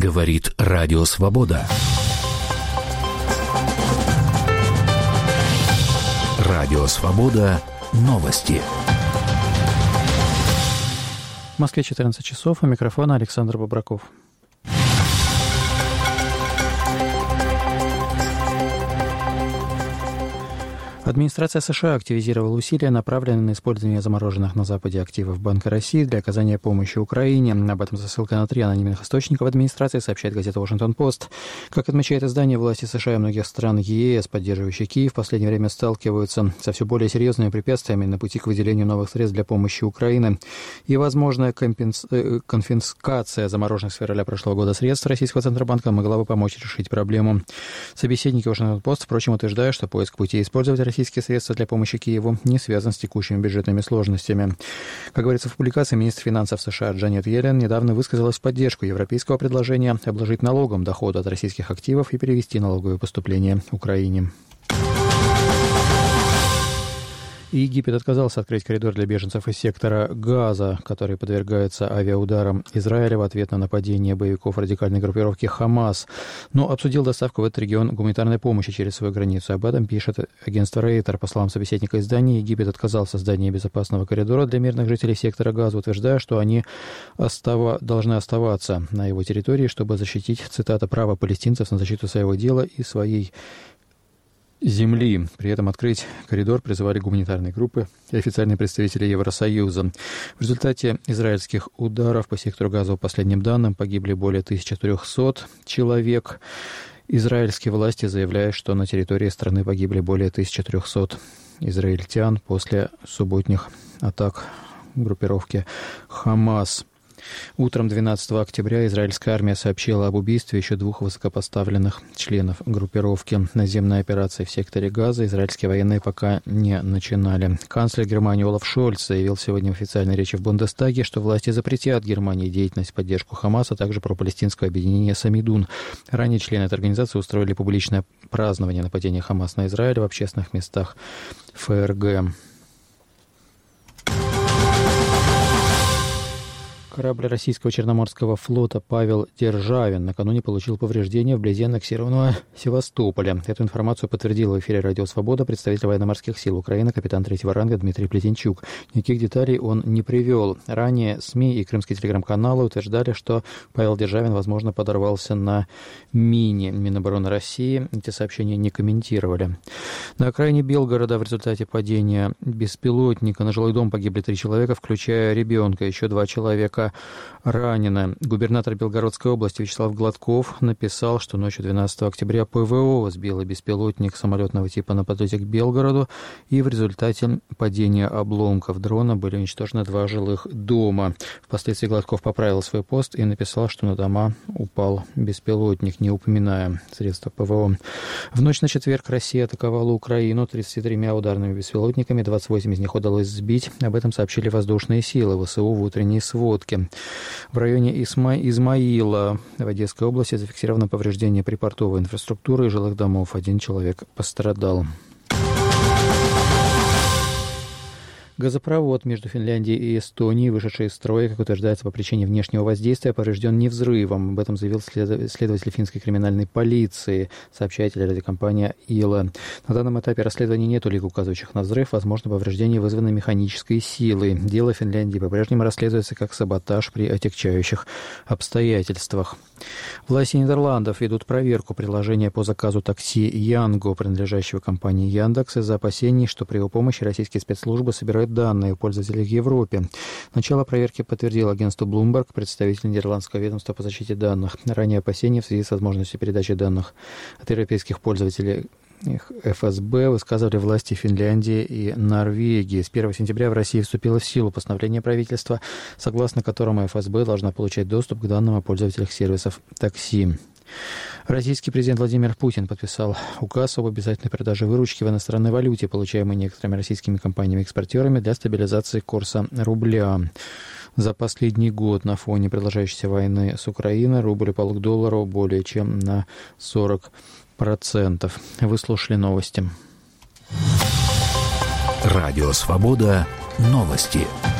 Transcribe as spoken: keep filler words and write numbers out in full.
Говорит Радио Свобода. Радио Свобода. Новости. В Москве четырнадцать часов. У микрофона Александр Бобраков. Администрация США активизировала усилия, направленные на использование замороженных на Западе активов Банка России для оказания помощи Украине. Об этом со ссылкой на три анонимных источников администрации сообщает газета «Вашингтон-Пост». Как отмечает издание, власти США и многих стран ЕС, поддерживающие Киев, в последнее время сталкиваются со все более серьезными препятствиями на пути к выделению новых средств для помощи Украины. И возможная компенс... конфискация замороженных с февраля прошлого года средств Российского Центробанка могла бы помочь решить проблему. Собеседники «Вашингтон-Пост», впрочем, утверждают, что поиск пути использовать российские средства для помощи Киеву не связан с текущими бюджетными сложностями. Как говорится в публикации, министр финансов США Джанет Йеллен недавно высказалась в поддержку европейского предложения обложить налогом доходы от российских активов и перевести налоговые поступления Украине. Египет отказался открыть коридор для беженцев из сектора Газа, который подвергается авиаударам Израиля в ответ на нападение боевиков радикальной группировки «Хамас», но обсудил доставку в этот регион гуманитарной помощи через свою границу. Об этом пишет агентство Рейтер. По словам собеседника издания, Египет отказался от создания безопасного коридора для мирных жителей сектора Газа, утверждая, что они остава... должны оставаться на его территории, чтобы защитить, цитата, «право палестинцев на защиту своего дела и своей земли». При этом открыть коридор призывали гуманитарные группы и официальные представители Евросоюза. В результате израильских ударов по сектору Газа, по последним данным, погибли более тысяча триста человек. Израильские власти заявляют, что на территории страны погибли более тысяча триста израильтян после субботних атак группировки «Хамас». Утром двенадцатого октября израильская армия сообщила об убийстве еще двух высокопоставленных членов группировки. Наземные операции в секторе Газа израильские военные пока не начинали. Канцлер Германии Олаф Шольц заявил сегодня в официальной речи в Бундестаге, что власти запретят Германии деятельность в поддержку Хамаса, а также пропалестинского объединения «Самидун». Ранее члены этой организации устроили публичное празднование нападения Хамас на Израиль в общественных местах ФРГ. Корабль российского Черноморского флота «Павел Державин» накануне получил повреждения вблизи аннексированного Севастополя. Эту информацию подтвердил в эфире «Радио Свобода» представитель военно-морских сил Украины, капитан третьего ранга Дмитрий Плетенчук. Никаких деталей он не привел. Ранее СМИ и крымские телеграм-каналы утверждали, что Павел Державин, возможно, подорвался на мине. Минобороны России эти сообщения не комментировали. На окраине Белгорода в результате падения беспилотника на жилой дом погибли три человека, включая ребенка. Еще два человека ранено. Губернатор Белгородской области Вячеслав Гладков написал, что ночью двенадцатого октября ПВО сбило беспилотник самолетного типа на подлете к Белгороду, и в результате падения обломков дрона были уничтожены два жилых дома. Впоследствии Гладков поправил свой пост и написал, что на дома упал беспилотник, не упоминая средства ПВО. В ночь на четверг Россия атаковала Украину тридцатью тремя ударными беспилотниками, двадцать восемь из них удалось сбить. Об этом сообщили воздушные силы ВСУ в утренней сводке. В районе Исма... Измаила в Одесской области зафиксировано повреждение припортовой инфраструктуры и жилых домов. Один человек пострадал. Газопровод между Финляндией и Эстонией, вышедший из строя, как утверждается, по причине внешнего воздействия, поврежден не взрывом. Об этом заявил следователь финской криминальной полиции, сообщает телерадиокомпания «Ила». На данном этапе расследования нет улик, указывающих на взрыв. Возможно, повреждение вызвано механической силой. Дело Финляндии по-прежнему расследуется как саботаж при отягчающих обстоятельствах. Власти Нидерландов ведут проверку приложения по заказу такси «Янго», принадлежащего компании «Яндекс», из-за опасений, что при его помощи российские спецслужбы собирают данные у пользователей в Европе. Начало проверки подтвердил агентству Bloomberg, представитель нидерландского ведомства по защите данных. Ранее опасения в связи с возможностью передачи данных от европейских пользователей эф эс бэ высказывали власти Финляндии и Норвегии. С первого сентября в России вступило в силу постановление правительства, согласно которому эф эс бэ должна получать доступ к данным о пользователях сервисов такси. Российский президент Владимир Путин подписал указ об обязательной продаже выручки в иностранной валюте, получаемой некоторыми российскими компаниями-экспортерами для стабилизации курса рубля. За последний год на фоне продолжающейся войны с Украиной рубль упал к доллару более чем на сорок процентов. Вы слушали новости. Радио Свобода. Новости.